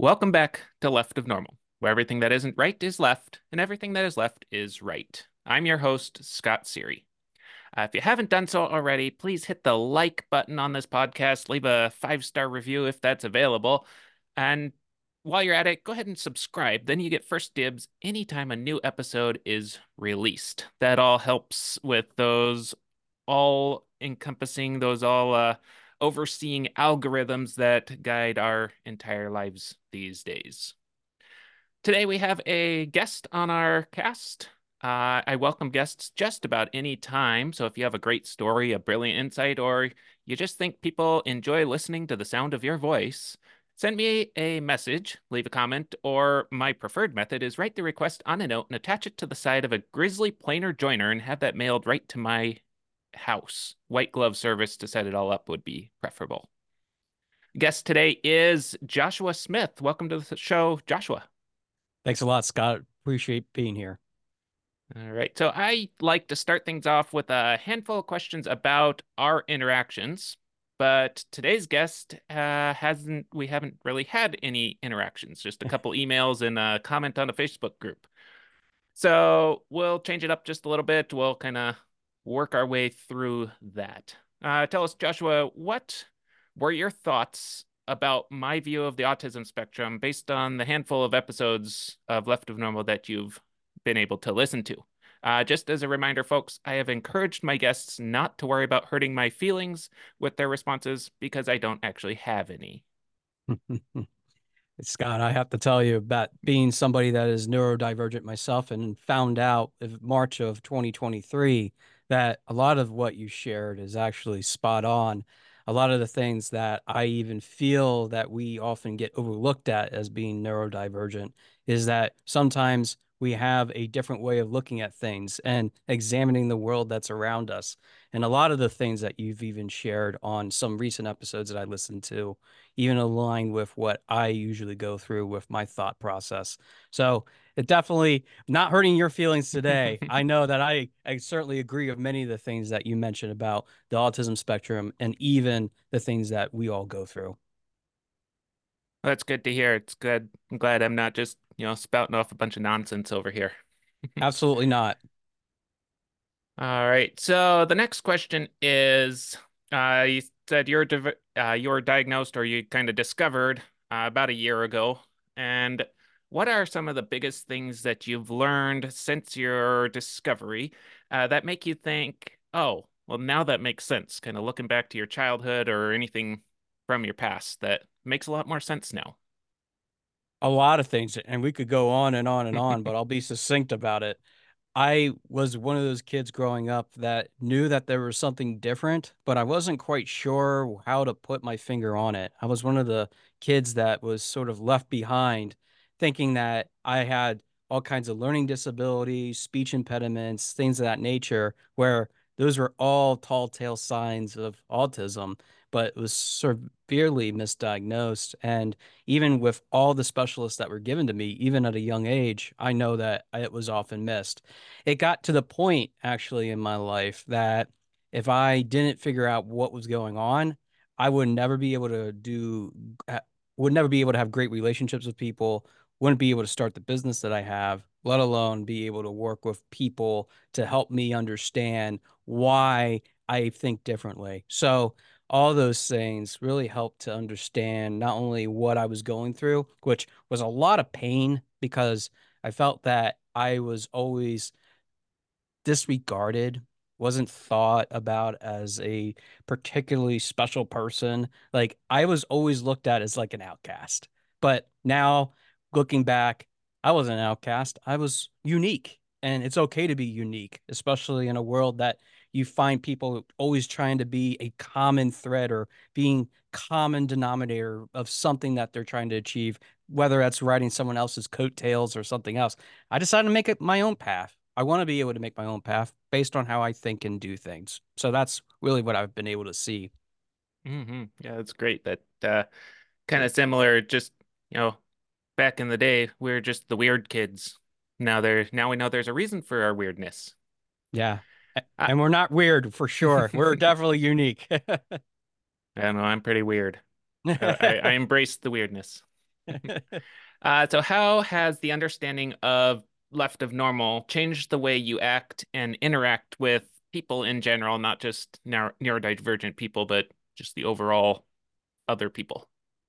Welcome back to Left of Normal, where everything that isn't right is left, and everything that is left is right. I'm your host, Scott Seary. If you haven't done so already, please hit the like button on this podcast, leave a 5-star review if that's available, and while you're at it, go ahead and subscribe. Then you get first dibs anytime a new episode is released. That all helps with those all encompassing, those all overseeing algorithms that guide our entire lives these days. Today we have a guest on our cast. I welcome guests just about any time. So if you have a great story, a brilliant insight, or you just think people enjoy listening to the sound of your voice, send me a message, leave a comment, or my preferred method is write the request on a note and attach it to the side of a Grizzly planer joiner and have that mailed right to my house. White glove service to set it all up would be preferable. Guest today is Joshua Smith. Welcome to the show, Joshua. Thanks a lot, Scott. Appreciate being here. All right. So I like to start things off with a handful of questions about our interactions. But today's guest we haven't really had any interactions, just a couple emails and a comment on a Facebook group. So we'll change it up just a little bit. We'll kind of work our way through that. Tell us, Joshua, what were your thoughts about my view of the autism spectrum based on the handful of episodes of Left of Normal that you've been able to listen to? Just as a reminder, folks, I have encouraged my guests not to worry about hurting my feelings with their responses because I don't actually have any. Scott, I have to tell you about being somebody that is neurodivergent myself and found out in March of 2023 that a lot of what you shared is actually spot on. A lot of the things that I even feel that we often get overlooked at as being neurodivergent is that sometimes we have a different way of looking at things and examining the world that's around us. And a lot of the things that you've even shared on some recent episodes that I listened to even align with what I usually go through with my thought process. So it definitely not hurting your feelings today. I know that I certainly agree with many of the things that you mentioned about the autism spectrum and even the things that we all go through. That's good to hear. It's good. I'm glad I'm not just, spouting off a bunch of nonsense over here. Absolutely not. All right. So the next question is, you said you were diagnosed or you kind of discovered about a year ago. And what are some of the biggest things that you've learned since your discovery that make you think, oh, well, now that makes sense? Kind of looking back to your childhood or anything from your past that makes a lot more sense now. A lot of things, and we could go on and on and on, but I'll be succinct about it. I was one of those kids growing up that knew that there was something different, but I wasn't quite sure how to put my finger on it. I was one of the kids that was sort of left behind, thinking that I had all kinds of learning disabilities, speech impediments, things of that nature, where those were all tall tale signs of autism, but it was severely misdiagnosed. And even with all the specialists that were given to me, even at a young age, I know that it was often missed. It got to the point actually in my life that if I didn't figure out what was going on, I would never be able to would never be able to have great relationships with people, wouldn't be able to start the business that I have, let alone be able to work with people to help me understand why I think differently. So all those things really helped to understand not only what I was going through, which was a lot of pain because I felt that I was always disregarded, wasn't thought about as a particularly special person. Like I was always looked at as like an outcast. But now looking back, I wasn't an outcast. I was unique. And it's okay to be unique, especially in a world that you find people always trying to be a common thread or being common denominator of something that they're trying to achieve, whether that's riding someone else's coattails or something else. I decided to make it my own path. I want to be able to make my own path based on how I think and do things. So that's really what I've been able to see. Yeah, that's great. That kind of similar. Just back in the day, we were just the weird kids. Now we know there's a reason for our weirdness. Yeah. I, And we're not weird for sure. We're definitely unique. I don't know. I'm pretty weird. I embrace the weirdness. So how has the understanding of left of normal changed the way you act and interact with people in general, not just neurodivergent people, but just the overall other people?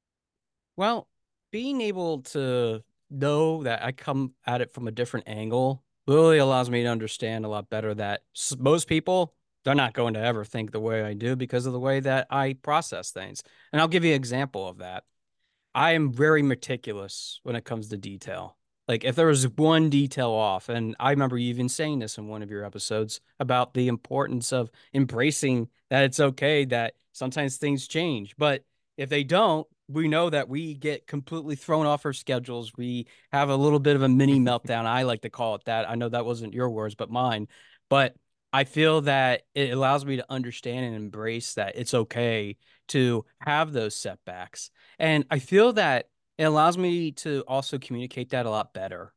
Well, being able to know that I come at it from a different angle really allows me to understand a lot better that most people, they're not going to ever think the way I do because of the way that I process things. And I'll give you an example of that. I am very meticulous when it comes to detail. Like if there was one detail off, and I remember you even saying this in one of your episodes about the importance of embracing that it's okay that sometimes things change. But if they don't, we know that we get completely thrown off our schedules. We have a little bit of a mini meltdown. I like to call it that. I know that wasn't your words, but mine. But I feel that it allows me to understand and embrace that it's okay to have those setbacks. And I feel that it allows me to also communicate that a lot better.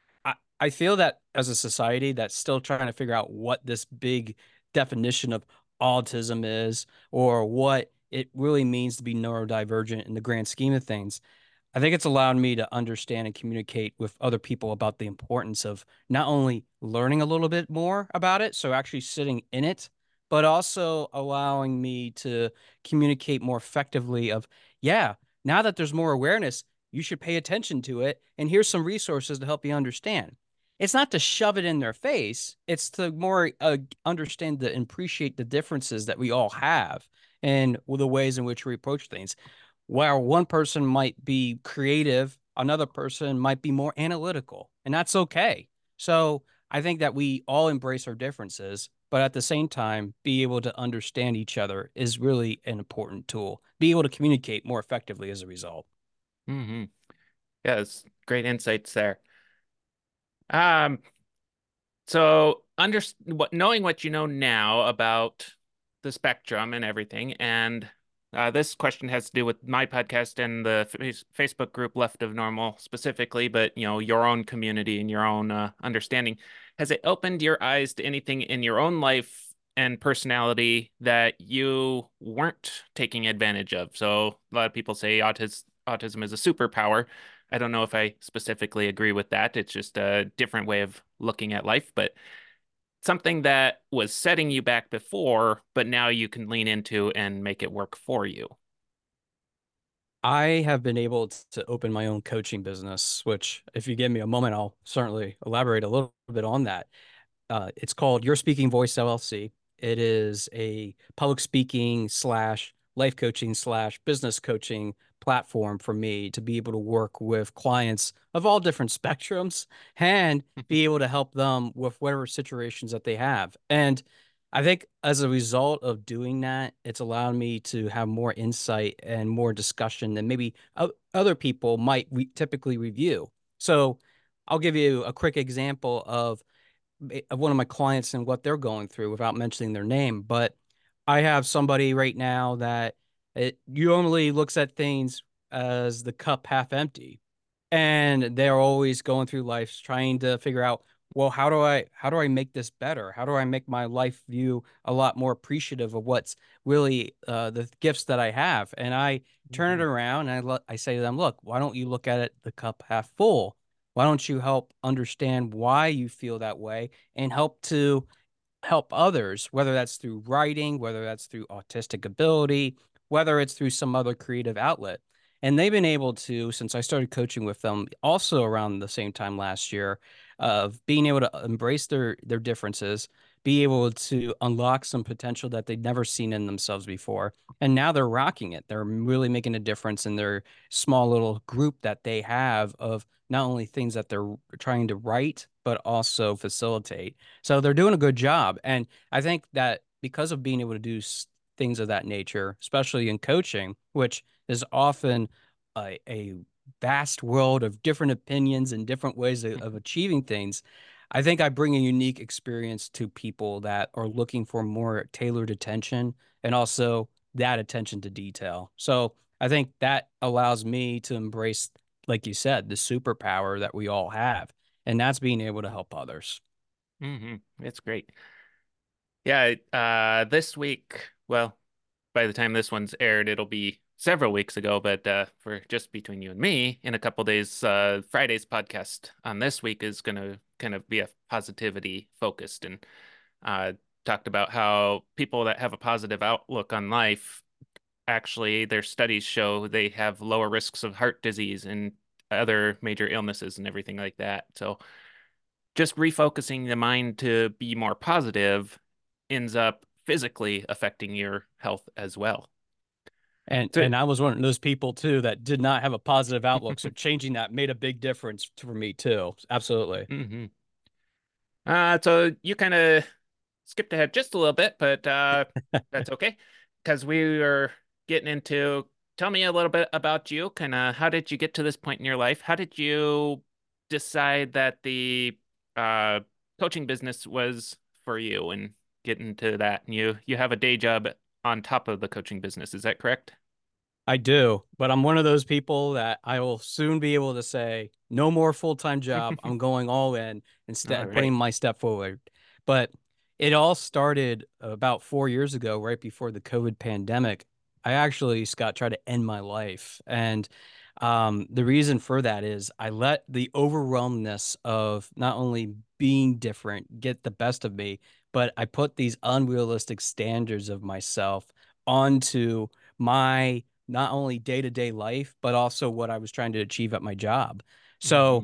I feel that as a society that's still trying to figure out what this big definition of autism is or what it really means to be neurodivergent in the grand scheme of things, I think it's allowed me to understand and communicate with other people about the importance of not only learning a little bit more about it, so actually sitting in it, but also allowing me to communicate more effectively of, yeah, now that there's more awareness, you should pay attention to it. And here's some resources to help you understand. It's not to shove it in their face. It's to more understand and appreciate the differences that we all have and the ways in which we approach things. While one person might be creative, another person might be more analytical, and that's okay. So I think that we all embrace our differences, but at the same time, be able to understand each other is really an important tool. Be able to communicate more effectively as a result. Hmm. Yeah, it's great insights there. Um, so knowing what you know now about the spectrum and everything, and this question has to do with my podcast and the Facebook group Left of Normal specifically, but your own community and your own understanding. Has it opened your eyes to anything in your own life and personality that you weren't taking advantage of? So a lot of people say autism is a superpower. I don't know if I specifically agree with that. It's just a different way of looking at life, but something that was setting you back before, but now you can lean into and make it work for you. I have been able to open my own coaching business, which, if you give me a moment, I'll certainly elaborate a little bit on that. It's called Your Speaking Voice LLC. It is a public speaking slash life coaching slash business coaching platform for me to be able to work with clients of all different spectrums and be able to help them with whatever situations that they have. And I think as a result of doing that, it's allowed me to have more insight and more discussion than maybe other people might typically review. So I'll give you a quick example of one of my clients and what they're going through without mentioning their name. But I have somebody right now that it normally looks at things as the cup half empty. And they're always going through life trying to figure out, well, how do I make this better? How do I make my life view a lot more appreciative of what's really the gifts that I have? And I turn it Mhm. around and I say to them, look, why don't you look at it the cup half full? Why don't you help understand why you feel that way and help others, whether that's through writing, whether that's through autistic ability, whether it's through some other creative outlet. And they've been able to, since I started coaching with them also around the same time last year, of being able to embrace their differences, be able to unlock some potential that they'd never seen in themselves before. And now they're rocking it. They're really making a difference in their small little group that they have of not only things that they're trying to write, but also facilitate. So they're doing a good job. And I think that because of being able to do things of that nature, especially in coaching, which is often a vast world of different opinions and different ways of achieving things, I think I bring a unique experience to people that are looking for more tailored attention and also that attention to detail. So I think that allows me to embrace, like you said, the superpower that we all have, and that's being able to help others. It's great. Yeah, this week, well, by the time this one's aired, it'll be several weeks ago, but for just between you and me, in a couple days, Friday's podcast on this week is going to kind of be a positivity focused and uh, talked about how people that have a positive outlook on life actually, their studies show they have lower risks of heart disease and other major illnesses and everything like that. So just refocusing the mind to be more positive ends up physically affecting your health as well. So, And I was one of those people too that did not have a positive outlook. So changing that made a big difference for me too. Absolutely. mhm. So you kind of skipped ahead just a little bit, but that's okay because we were getting into tell me a little bit about you. Kind of how did you get to this point in your life? How did you decide that the uh, coaching business was for you and get into that? And you have a day job on top of the coaching business. Is that correct? I do, but I'm one of those people that I will soon be able to say, no more full-time job. I'm going all in instead All of putting right. my step forward. But it all started about 4 years ago, right before the COVID pandemic. I actually, Scott, tried to end my life. And the reason for that is I let the overwhelmness of not only being different get the best of me, but I put these unrealistic standards of myself onto my not only day-to-day life, but also what I was trying to achieve at my job. Hmm. So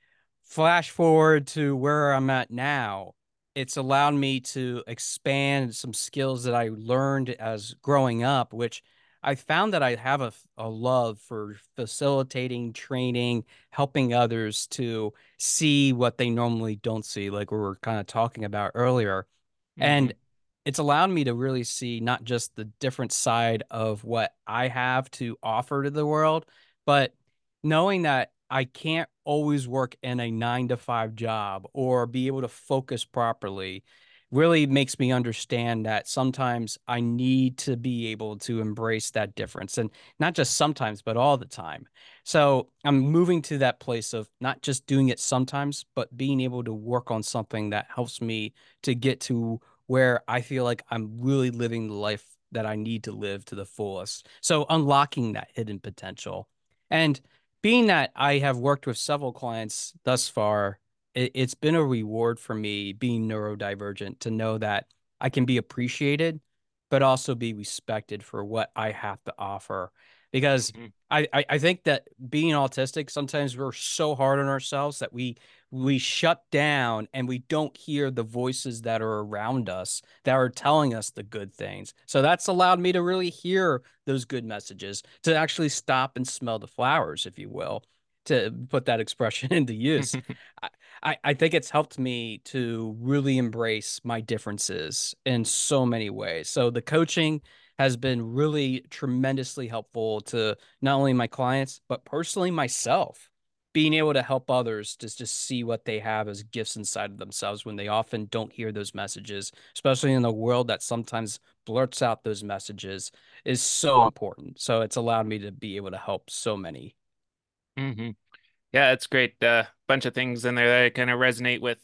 flash forward to where I'm at now, it's allowed me to expand some skills that I learned as growing up, which I found that I have a love for facilitating, training, helping others to see what they normally don't see, like we were kind of talking about earlier. And Hmm. it's allowed me to really see not just the different side of what I have to offer to the world, but knowing that I can't always work in a 9 to 5 job or be able to focus properly really makes me understand that sometimes I need to be able to embrace that difference. And not just sometimes, but all the time. So I'm moving to that place of not just doing it sometimes, but being able to work on something that helps me to get to where I feel like I'm really living the life that I need to live to the fullest. So unlocking that hidden potential. And being that I have worked with several clients thus far, it's been a reward for me being neurodivergent to know that I can be appreciated, but also be respected for what I have to offer. Because Hmm. I think that being autistic, sometimes we're so hard on ourselves that we shut down and we don't hear the voices that are around us that are telling us the good things. So that's allowed me to really hear those good messages, to actually stop and smell the flowers, if you will, to put that expression into use. I, I think it's helped me to really embrace my differences in so many ways. So the coaching has been really tremendously helpful to not only my clients, but personally myself, being able to help others to just see what they have as gifts inside of themselves when they often don't hear those messages, especially in a world that sometimes blurts out those messages, is so important. So it's allowed me to be able to help so many. Hmm. Yeah, it's great. Bunch of things in there that I kind of resonate with.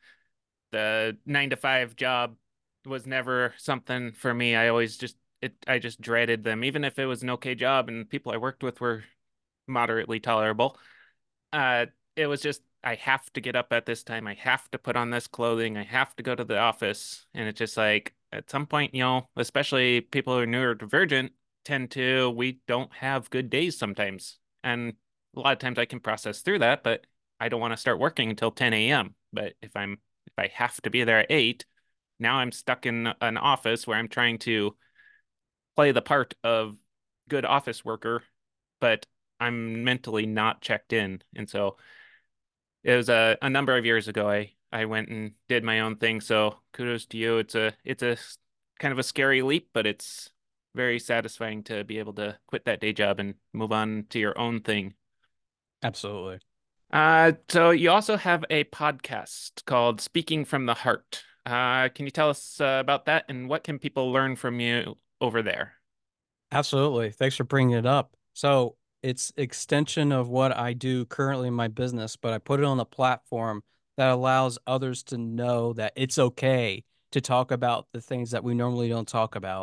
The 9 to 5 job was never something for me. I always just I just dreaded them, even if it was an okay job and people I worked with were moderately tolerable. Uh, it was just I have to get up at this time. I have to put on this clothing. I have to go to the office, and it's just like at some point, especially people who are neurodivergent tend to we don't have good days sometimes, and a lot of times I can process through that, but I don't want to start working until 10 a.m. But if I have to be there at 8, now I'm stuck in an office where I'm trying to play the part of good office worker, but I'm mentally not checked in. And so it was a number of years ago. I went and did my own thing. So kudos to you. It's a kind of a scary leap, but it's very satisfying to be able to quit that day job and move on to your own thing. Absolutely. So you also have a podcast called Speaking from the Heart. Can you tell us about that and what can people learn from you over there? Absolutely. Thanks for bringing it up. So it's extension of what I do currently in my business, but I put it on a platform that allows others to know that it's okay to talk about the things that we normally don't talk about.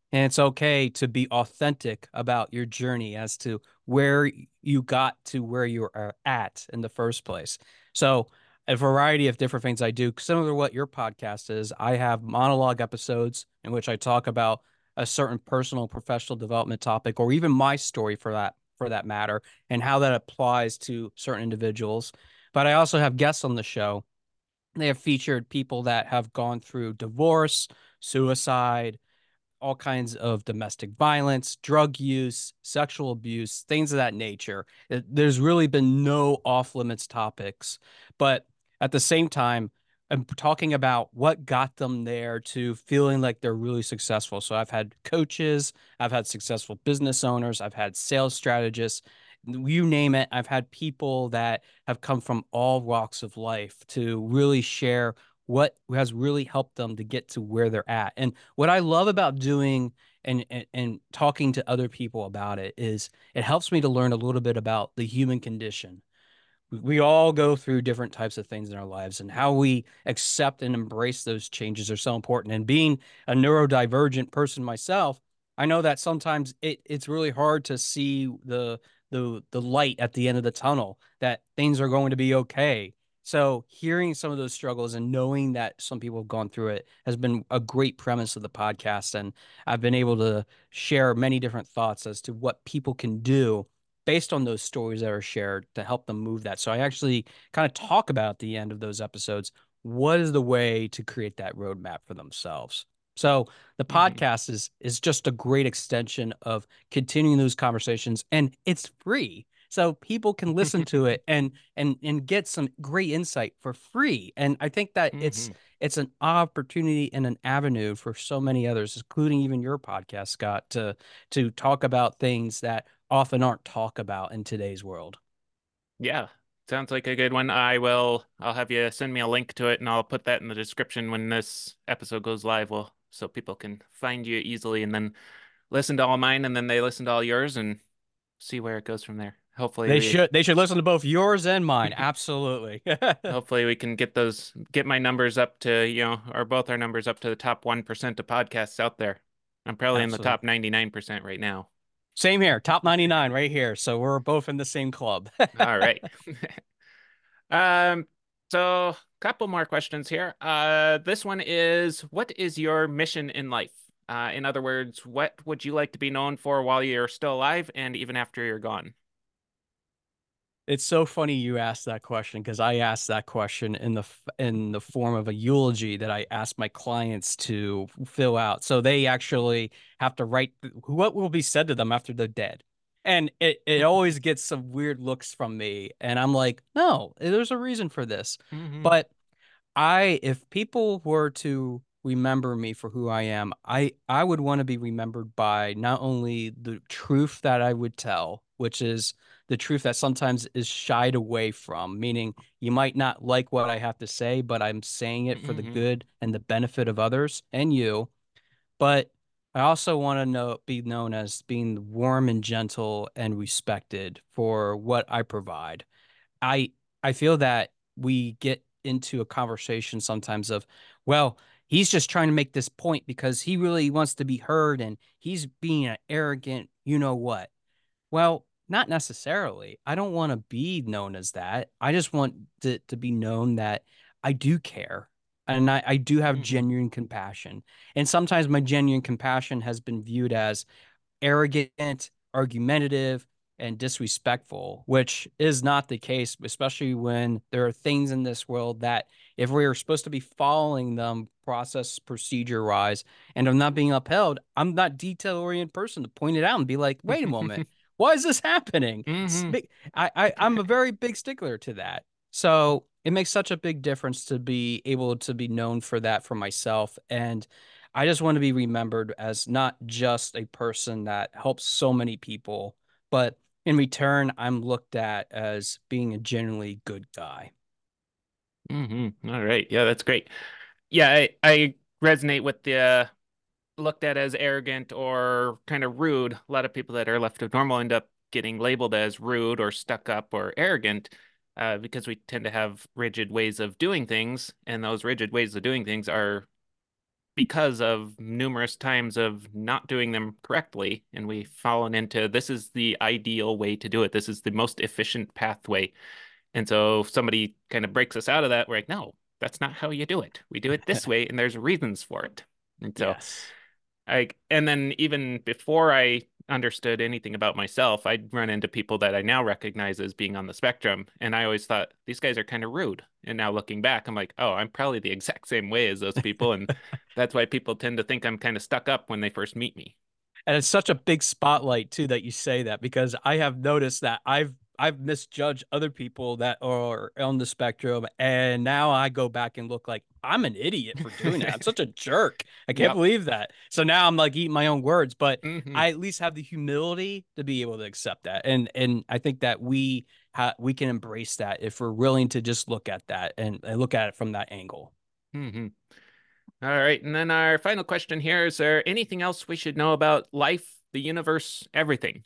And it's okay to be authentic about your journey as to where you got to where you are at in the first place. So, a variety of different things I do, similar to what your podcast is. I have monologue episodes in which I talk about a certain personal professional development topic, or even my story for that matter, and how that applies to certain individuals. But I also have guests on the show. They have featured people that have gone through divorce, suicide, all kinds of domestic violence, drug use, sexual abuse, things of that nature. There's really been no off limits topics. But at the same time, I'm talking about what got them there to feeling like they're really successful. So I've had coaches, I've had successful business owners, I've had sales strategists, you name it. I've had people that have come from all walks of life to really share what has really helped them to get to where they're at. And what I love about doing and talking to other people about it is it helps me to learn a little bit about the human condition. We all go through different types of things in our lives, and how we accept and embrace those changes are so important. And being a neurodivergent person myself, I know that sometimes it's really hard to see the light at the end of the tunnel, that things are going to be okay. So hearing some of those struggles and knowing that some people have gone through it has been a great premise of the podcast. And I've been able to share many different thoughts as to what people can do based on those stories that are shared to help them move that. So I actually kind of talk about at the end of those episodes, what is the way to create that roadmap for themselves. So the Hmm. podcast is just a great extension of continuing those conversations, and it's free. So people can listen to it and get some great insight for free. And I think that Hmm. it's an opportunity and an avenue for so many others, including even your podcast, Scott, to talk about things that often aren't talked about in today's world. Yeah, sounds like a good one. I'll have you send me a link to it and I'll put that in the description when this episode goes live. Well, so people can find you easily and then listen to all mine and then they listen to all yours and see where it goes from there. They should listen to both yours and mine. Absolutely. Hopefully we can get my numbers up to, or both our numbers up to the top 1% of podcasts out there. I'm probably in the Absolutely. top 99% right now. Same here. Top 99 right here. So we're both in the same club. All right. Um, so couple more questions here. This one is, what is your mission in life? In other words, what would you like to be known for while you're still alive and even after you're gone? It's so funny you asked that question, because I asked that question in the form of a eulogy that I asked my clients to fill out. So they actually have to write what will be said to them after they're dead. And it always gets some weird looks from me. And I'm like, no, there's a reason for this. Hmm. But if people were to remember me for who I am, I would want to be remembered by not only the truth that I would tell, which is the truth that sometimes is shied away from, meaning you might not like what I have to say, but I'm saying it for the Hmm. good and the benefit of others and you. But I also want to be known as being warm and gentle and respected for what I provide. I I feel that we get into a conversation sometimes of, well, he's just trying to make this point because he really wants to be heard, and he's being an arrogant, you know what. Well, not necessarily. I don't want to be known as that. I just want to be known that I do care, and I do have Hmm. genuine compassion. And sometimes my genuine compassion has been viewed as arrogant, argumentative, and disrespectful, which is not the case, especially when there are things in this world that, if we are supposed to be following them process procedure wise and are not being upheld, I'm not detail oriented person to point it out and be like, wait a moment, why is this happening? Hmm. I'm a very big stickler to that. So it makes such a big difference to be able to be known for that for myself. And I just want to be remembered as not just a person that helps so many people, but in return, I'm looked at as being a genuinely good guy. Hmm. All right. Yeah, that's great. Yeah, I resonate with the looked at as arrogant or kind of rude. A lot of people that are left of normal end up getting labeled as rude or stuck up or arrogant because we tend to have rigid ways of doing things, and those rigid ways of doing things are because of numerous times of not doing them correctly. And we've fallen into this is the ideal way to do it. This is the most efficient pathway. And so if somebody kind of breaks us out of that, we're like, no, that's not how you do it. We do it this way, and there's reasons for it. And so Yes. and then even before I understood anything about myself, I'd run into people that I now recognize as being on the spectrum. And I always thought these guys are kind of rude. And now looking back, I'm like, oh, I'm probably the exact same way as those people. And that's why people tend to think I'm kind of stuck up when they first meet me. And it's such a big spotlight too that you say that, because I have noticed that I've misjudged other people that are on the spectrum, and now I go back and look like I'm an idiot for doing that. I'm such a jerk. I can't Yep. believe that. So now I'm like eating my own words, but Hmm. I at least have the humility to be able to accept that. And I think that we can embrace that if we're willing to just look at that and look at it from that angle. Hmm. All right. And then our final question here, is there anything else we should know about life, the universe, everything?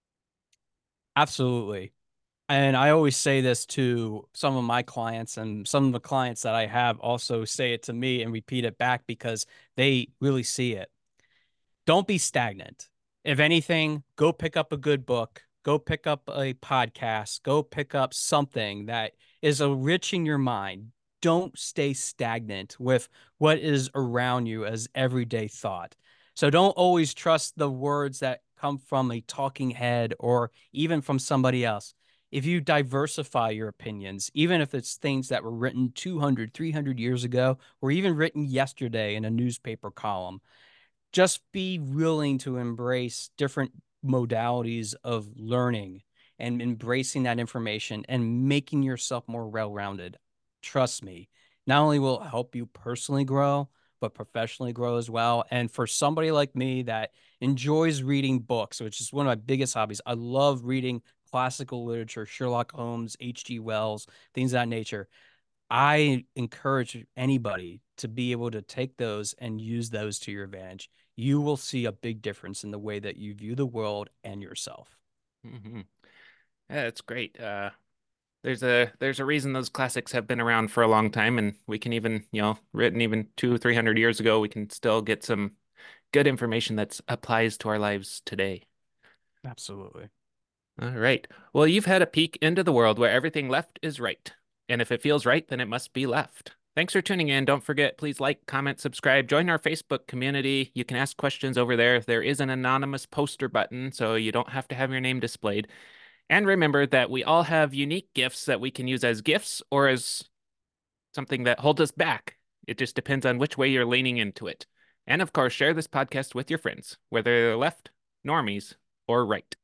Absolutely. And I always say this to some of my clients, and some of the clients that I have also say it to me and repeat it back because they really see it. Don't be stagnant. If anything, go pick up a good book, go pick up a podcast, go pick up something that is enriching your mind. Don't stay stagnant with what is around you as everyday thought. So don't always trust the words that come from a talking head or even from somebody else. If you diversify your opinions, even if it's things that were written 200, 300 years ago, or even written yesterday in a newspaper column, just be willing to embrace different modalities of learning and embracing that information and making yourself more well-rounded. Trust me, not only will it help you personally grow, but professionally grow as well. And for somebody like me that enjoys reading books, which is one of my biggest hobbies, I love reading classical literature, Sherlock Holmes, H.G. Wells, things of that nature. I encourage anybody to be able to take those and use those to your advantage. You will see a big difference in the way that you view the world and yourself. Hmm. Yeah, it's great. There's a reason those classics have been around for a long time, and we can even, written even 200, 300 years ago, we can still get some good information that applies to our lives today. Absolutely. All right. Well, you've had a peek into the world where everything left is right. And if it feels right, then it must be left. Thanks for tuning in. Don't forget, please like, comment, subscribe, join our Facebook community. You can ask questions over there. There is an anonymous poster button, so you don't have to have your name displayed. And remember that we all have unique gifts that we can use as gifts or as something that holds us back. It just depends on which way you're leaning into it. And of course, share this podcast with your friends, whether they're left, normies, or right.